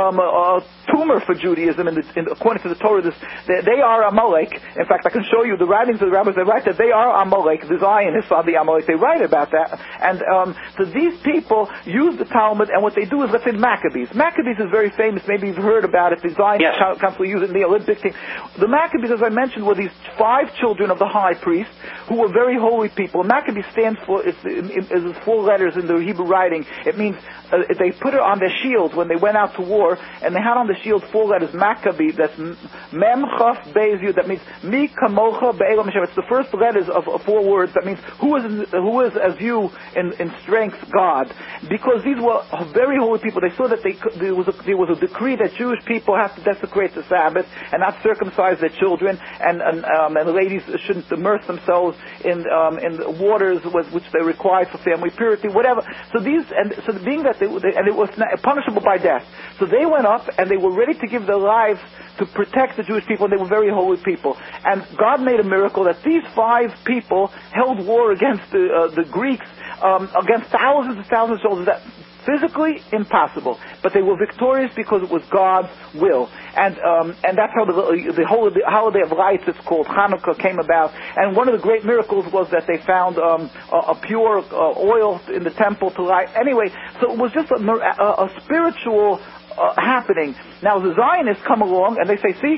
tumor for Judaism, according to the Torah. They are Amalek. In fact, I can show you the writings of the rabbis. They write that they are Amalek. The Zionists are the Amalek. They write about that. And so these people use the Talmud, and what they do is, let's say, Maccabees. Maccabees is very famous. Maybe you've heard about it. The Zionist constantly use it in the Olympic thing. The Maccabees, as I mentioned, were these 5 children of the high priest who were very holy people. Maccabees stands for, is 4 letters in the Hebrew writing. It means they put it on their shields when they went out to war, and they had on the shield 4 letters, Maccabee. That's Mem Chaf Beis Yud. That means Mi Kamocha Be'elam Hashem. It's the first letters of 4 words. That means who is as you in strength, God. Because these were very holy people. They saw that there was a decree that Jewish people have to desecrate the Sabbath and not circumcise their children, and the ladies shouldn't immerse themselves in waters which they required for family purity, whatever. So being that and it was punishable by death. So they went up and they were ready to give their lives to protect the Jewish people, and they were very holy people. And God made a miracle that these 5 people held war against the Greeks, against thousands and thousands of soldiers. That physically impossible, but they were victorious because it was God's will, and that's how the holiday of lights, it's called Hanukkah, came about. And one of the great miracles was that they found a pure oil in the temple to light. Anyway, so it was just a spiritual happening. Now the Zionists come along and they say, see,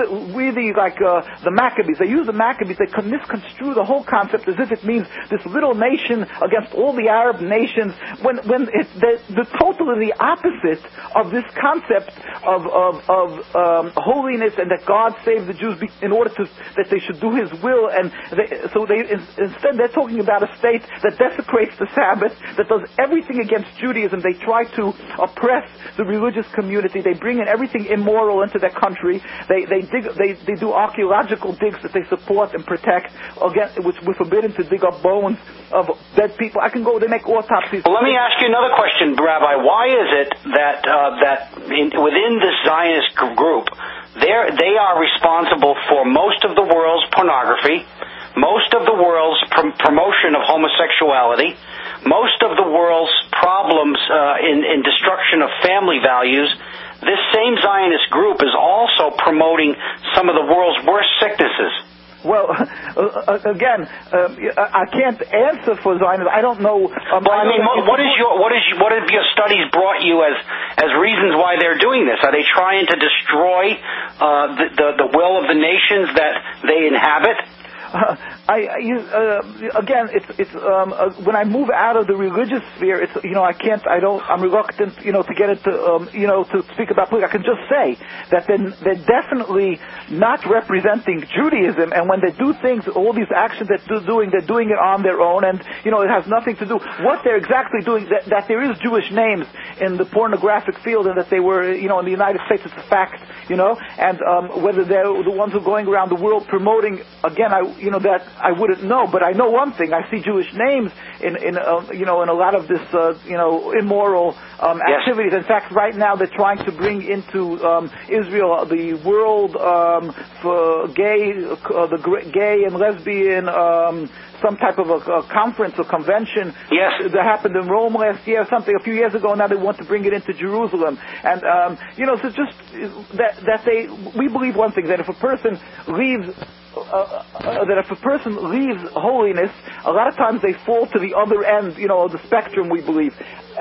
the Maccabees, they use the Maccabees, they can misconstrue the whole concept as if it means this little nation against all the Arab nations, when the totally the opposite of this concept of holiness, and that God saved the Jews in order that they should do His will. And instead they're talking about a state that desecrates the Sabbath, that does everything against Judaism. They try to oppress the religious this community. They bring in everything immoral into their country. They do archaeological digs that they support and protect, again, which we're forbidden to dig up bones of dead people. I can go, they make autopsies. Well, let me ask you another question, Rabbi. Why is it that within this Zionist group, they are responsible for most of the world's pornography, most of the world's promotion of homosexuality, most of the world's problems in destruction of family values? This same Zionist group is also promoting some of the world's worst sicknesses. Well, again, I can't answer for Zionism. I don't know. What have your studies brought you as reasons why they're doing this? Are they trying to destroy the will of the nations that they inhabit? Again, when I move out of the religious sphere, I'm reluctant, to get into, to speak about politics. I can just say that they're definitely not representing Judaism, and when they do things, all these actions that they're doing it on their own, and, it has nothing to do, what they're exactly doing, that there is Jewish names in the pornographic field, and that they were, in the United States, it's a fact, and whether they're the ones who are going around the world promoting, again, that I wouldn't know, but I know one thing. I see Jewish names in a lot of this, immoral activities. In fact, right now they're trying to bring into Israel the world for gay and lesbian some type of a conference or convention. Yes. That happened in Rome last year, a few years ago. Now they want to bring it into Jerusalem, and so just we believe one thing, that if a person leaves holiness, a lot of times they fall to the other end, of the spectrum, we believe.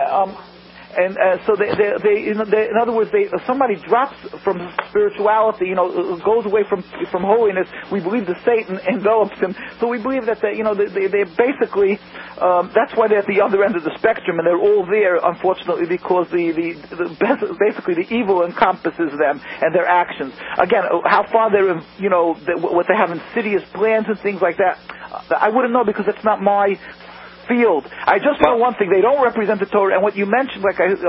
So in other words, if somebody drops from spirituality, goes away from holiness, we believe that Satan envelops him. So we believe that they basically, that's why they're at the other end of the spectrum, and they're all there, unfortunately, because basically the evil encompasses them and their actions. Again, how far they're, what they have insidious plans and things like that, I wouldn't know, because that's not my field. I just know one thing: they don't represent the Torah. And what you mentioned, like I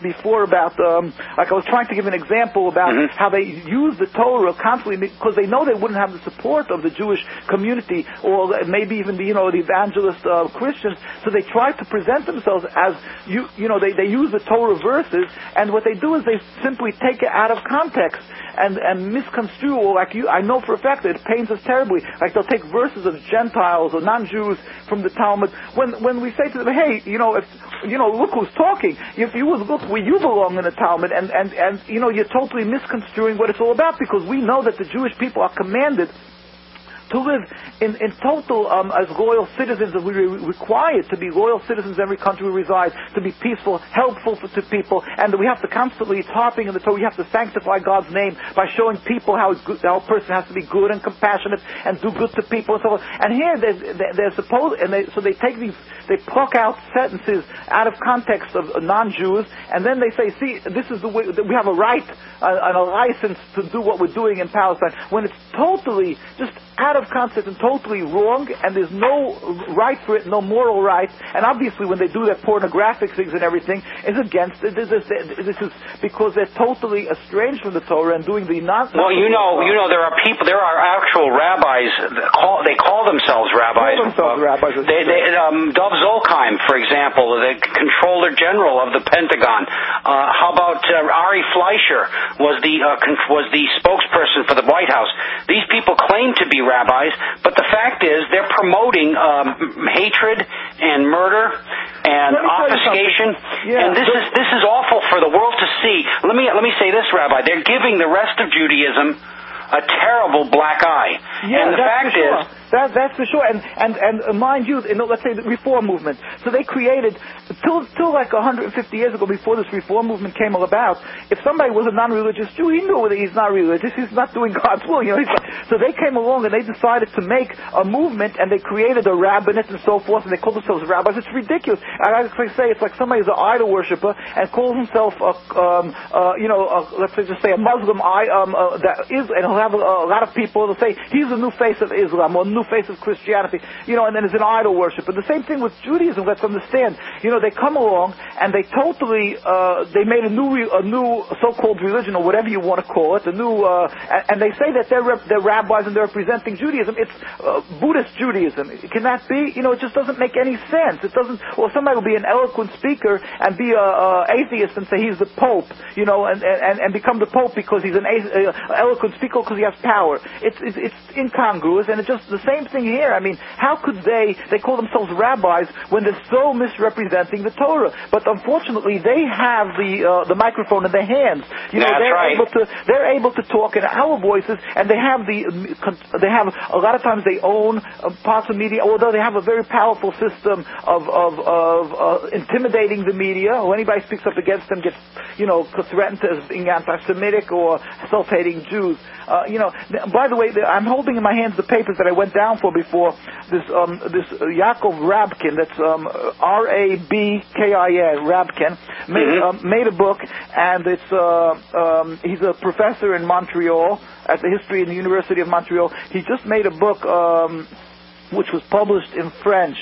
was trying to give an example about how they use the Torah constantly, because they know they wouldn't have the support of the Jewish community, or maybe even the evangelist Christians. So they try to present themselves as they use the Torah verses, and what they do is they simply take it out of context and misconstrue, or I know for a fact that it pains us terribly. Like they'll take verses of Gentiles or non-Jews from the Talmud. When we say to them, hey, look who's talking. If you would look where you belong in the Talmud, and you're totally misconstruing what it's all about, because we know that the Jewish people are commanded to live in total as loyal citizens, as we required to be loyal citizens in every country we reside, to be peaceful, helpful to people, and that we have to constantly, it's harping in the Torah, we have to sanctify God's name by showing people how a person has to be good and compassionate and do good to people and so on. And here they're supposed, so they take these, they pluck out sentences out of context of non-Jews, and then they say, see, this is the way, we have a right and a license to do what we're doing in Palestine, when it's totally just out of context and totally wrong, and there's no right for it, no moral right. And obviously when they do their pornographic things and everything, is against it. This is because they're totally estranged from the Torah and doing the non. Well, there are people, there are actual rabbis they call themselves rabbis. Dov Zolkheim, for example, the Controller General of the Pentagon. How about Ari Fleischer was the spokesperson for the White House. These people claim to be rabbis, but the fact is they're promoting hatred and murder and obfuscation. Yeah, and this is awful for the world to see. Let me say this, Rabbi. They're giving the rest of Judaism a terrible black eye. Yeah, and the fact is, that's for sure. And mind you, let's say the Reform movement. So they created, till like 150 years ago, before this Reform movement came about, if somebody was a non-religious Jew, he knew that he's not religious, he's not doing God's will. So they came along and they decided to make a movement, and they created a rabbinate and so forth, and they called themselves rabbis. It's ridiculous. I say it's like somebody's an idol worshiper and calls himself let's say just say a Muslim that is, and he'll have a lot of people that say he's the new face of Islam or new face of Christianity, and then there's an idol worship. And the same thing with Judaism, let's understand. They come along and they totally, they made a new so-called religion, or whatever you want to call it, and they say that they're rabbis and they're representing Judaism. It's Buddhist Judaism. Can that be? It just doesn't make any sense. It doesn't, or somebody will be an eloquent speaker and be a atheist and say he's the Pope, and become the Pope because he's an eloquent speaker because he has power. It's incongruous, and it's just the same thing here. I mean, how could they call themselves rabbis when they're so misrepresenting the Torah? But unfortunately, they have the microphone in their hands. They're able to talk in our voices, and they have a lot of times they own parts of media, although they have a very powerful system of intimidating the media. Or anybody speaks up against them gets threatened as being anti-Semitic or self-hating Jews. By the way, I'm holding in my hands the papers that I went down for before. This Yaakov Rabkin, that's Rabkin, made a book, and he's a professor in Montreal at the history in the University of Montreal. He just made a book which was published in French,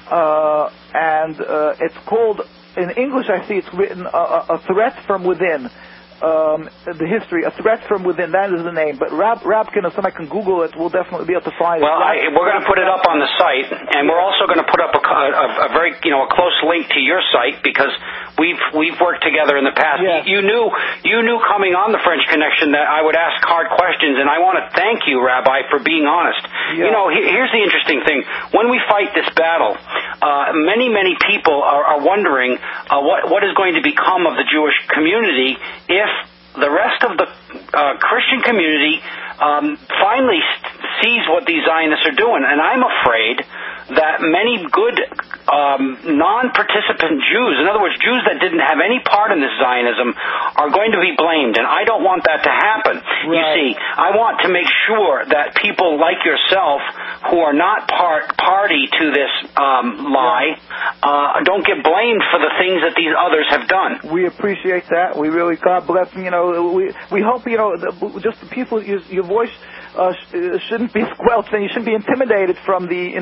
and it's called, in English I see it's written, A Threat from Within. The history, A Threat from Within, that is the name. But Rabkin, if somebody can Google it, we'll definitely be able to find it. Well, we're going to put it up on the site, and we're also going to put up a very, a close link to your site, because we've worked together in the past. Yeah. You knew coming on the French Connection that I would ask hard questions, and I want to thank you, Rabbi, for being honest. Yeah. Here's the interesting thing. When we fight this battle, many people are wondering what is going to become of the Jewish community if the rest of the Christian community finally sees what these Zionists are doing. And I'm afraid that many good non-participant Jews, in other words, Jews that didn't have any part in this Zionism, are going to be blamed. And I don't want that to happen. Right. You see, I want to make sure that people like yourself who are not party to this lie don't get blamed for the things that these others have done. We appreciate that. We really, God bless. We hope just the people. Your voice shouldn't be squelched, and you shouldn't be intimidated from the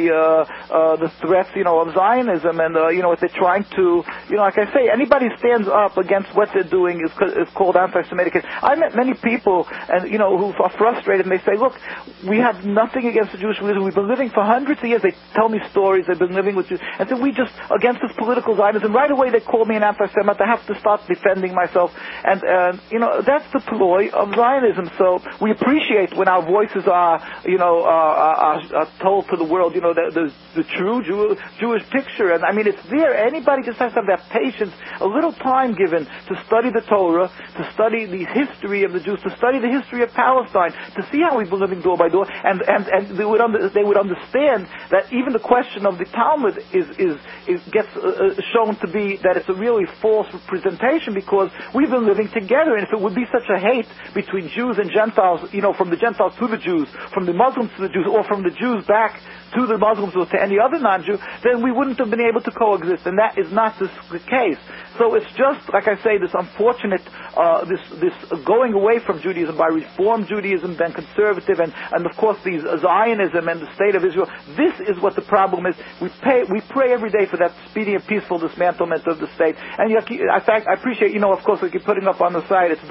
threats of Zionism, and what they're trying to like I say, anybody stands up against what they're doing is called anti-Semitic. I met many people and who are frustrated, and they say, look, we have nothing against the Jewish religion. We've been living for hundreds of years. They tell me stories. They've been living with Jews, and so we just against this political Zionism. Right away they call me an anti-Semite. I have to start defending myself, and that's the ploy of Zionism. So we appreciate when our voices are told to the world, the true Jewish picture. And I mean, it's there. Anybody just has to have that patience, a little time given to study the Torah, to study the history of the Jews, to study the history of Palestine, to see how we've been living door by door, and they would understand that even the question of the Talmud gets shown to be that it's a really false representation, because we've been living together. And if it would be such a hate between Jews and Gentiles, from the Gentiles to the Jews, from the Muslims to the Jews, or from the Jews back to the Muslims or to any other non-Jew, then we wouldn't have been able to coexist, and that is not the case. So it's just, like I say, this unfortunate, this going away from Judaism by Reform Judaism, then conservative, and of course these Zionism and the state of Israel. This is what the problem is. We pray every day for that speedy and peaceful dismantlement of the state. And I appreciate, of course, we keep putting up on the site, it's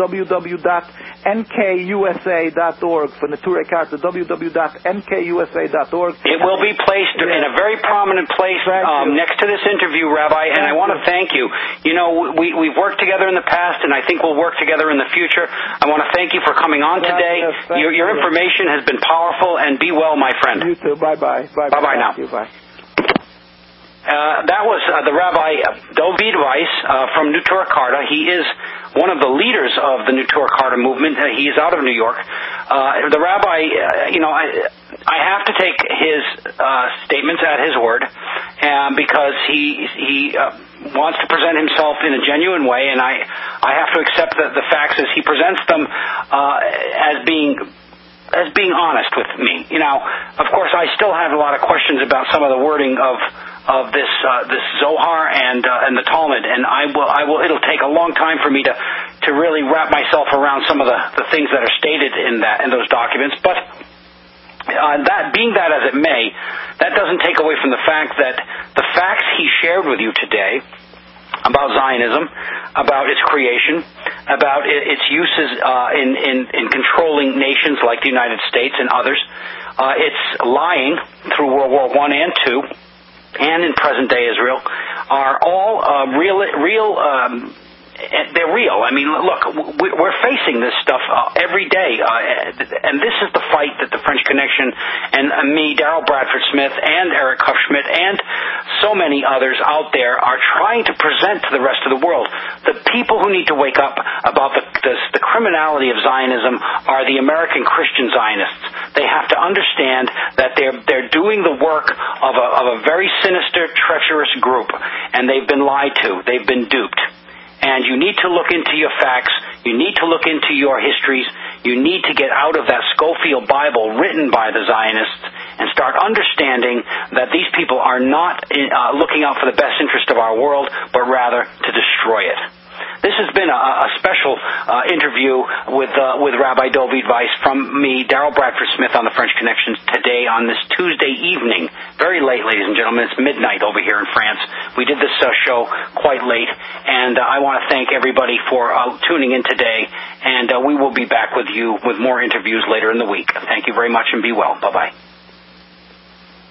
www.nkusa.org for Neturei Karta, www.nkusa.org. It will be placed in a very prominent place next to this interview, Rabbi, and I want to thank you. We've worked together in the past, and I think we'll work together in the future. I want to thank you for coming on today. Your information has been powerful, and be well, my friend. You too. Bye-bye. Bye-bye now. Bye. That was the Rabbi Dovid Weiss from Neturei Karta. He is one of the leaders of the Neturei Karta movement. He is out of New York. The Rabbi, I have to take his statements at his word, because he wants to present himself in a genuine way, and I have to accept the facts as he presents them as being honest with me. Of course, I still have a lot of questions about some of the wording of this Zohar and the Talmud, and it'll take a long time for me to really wrap myself around some of the things that are stated in those documents. But that being that as it may, that doesn't take away from the fact that the facts he shared with you today about Zionism, about its creation, about its uses in controlling nations like the United States and others, its lying through World War I and II, and in present-day Israel, are all they're real. I mean, look, we're facing this stuff every day, and this is the fight that the French Connection and me, Daryl Bradford Smith, and Eric Hufschmidt, and so many others out there are trying to present to the rest of the world. The people who need to wake up about the criminality of Zionism are the American Christian Zionists. They have to understand that they're doing the work of a very sinister, treacherous group, and they've been lied to. They've been duped. And you need to look into your facts. You need to look into your histories. You need to get out of that Scofield Bible written by the Zionists and start understanding that these people are not looking out for the best interest of our world, but rather to destroy it. This has been a special interview with Rabbi Dovid Weiss from me, Daryl Bradford Smith, on the French Connections today on this Tuesday evening. Very late, ladies and gentlemen. It's midnight over here in France. We did this show quite late, and I want to thank everybody for tuning in today, and we will be back with you with more interviews later in the week. Thank you very much, and be well. Bye-bye.